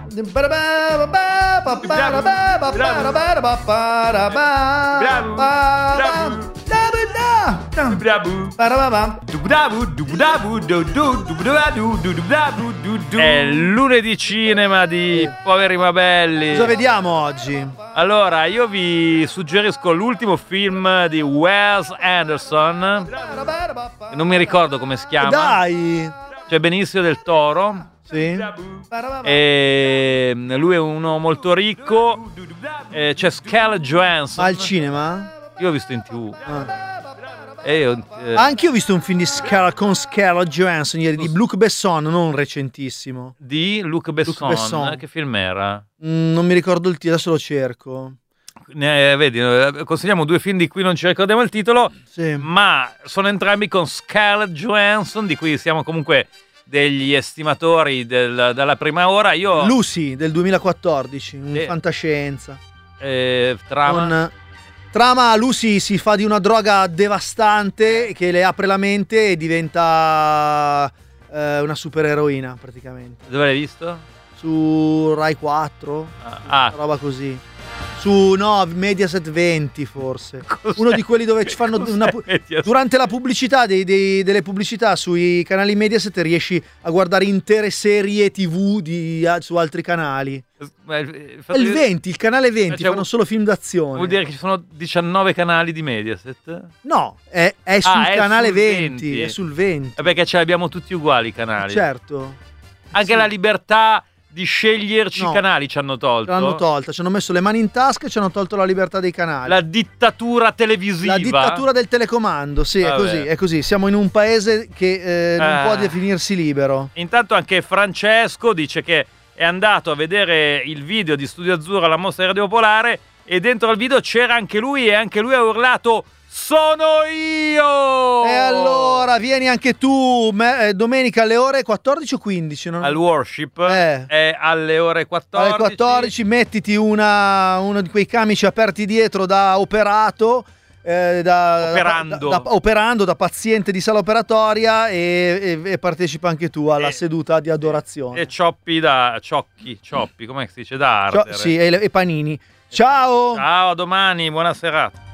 È lunedì cinema di Poveri ma Belli. Cosa vediamo oggi? Allora, io vi suggerisco l'ultimo film di Wes Anderson. Non mi ricordo come si chiama. Dai! C'è Benicio del Toro. Sì. E lui è uno molto ricco. E c'è Scarlett Johansson. Al cinema? Io ho visto in tv. Ah. E io, eh, Anche io ho visto un film di Scar- con Scarlett Johansson ieri, di Luc Besson, non recentissimo. Di Luc Besson. Luc Besson. Che film era? Mm, non mi ricordo il titolo, adesso lo cerco. Ne, vedi, eh, consigliamo due film di cui non ci ricordiamo il titolo, sì. Ma sono entrambi con Scarlett Johansson, di cui siamo comunque degli estimatori del, dalla prima ora. Io Lucy del duemilaquattordici, un Eh. fantascienza. eh, trama Con, trama, Lucy si fa di una droga devastante che le apre la mente e diventa eh, una supereroina praticamente. Dove l'hai visto? Su Rai quattro, Ah, una roba così. Su no, Mediaset venti forse. Uno di quelli dove ci fanno una pu- durante la pubblicità dei, dei- delle pubblicità sui canali Mediaset riesci a guardare intere serie tivù di, su altri canali. Ma il, È il venti, il canale venti, Cioè, fanno solo film d'azione. Vuol dire che ci sono diciannove canali di Mediaset? No, è, è sul Ah, è canale sul venti, venti. è sul venti. È perché ce l'abbiamo tutti uguali i canali. Certo. Anche Sì. la libertà di sceglierci No. i canali ci hanno tolto. L'hanno tolta, ci hanno messo le mani in tasca e ci hanno tolto la libertà dei canali. La dittatura televisiva. La dittatura del telecomando, sì, è Vabbè. così, è così. Siamo in un paese che eh, non Ah. può definirsi libero. Intanto anche Francesco dice che è andato a vedere il video di Studio Azzurro alla Mostra Radio Popolare e dentro al video c'era anche lui e anche lui ha urlato "Sono io!" E allora vieni anche tu me- eh, domenica alle ore quattordici o quindici? Non... Al worship Eh. è alle ore quattordici. Alle quattordici mettiti una, uno di quei camici aperti dietro da operato. eh, da, Operando. da, da- operando da paziente di sala operatoria e, e- e partecipa anche tu alla E- seduta di adorazione. E cioppi da ciocchi, cioppi, come si dice? Da Ciao- ardere. sì, e, e panini. Ciao! Ciao, a domani, buona serata.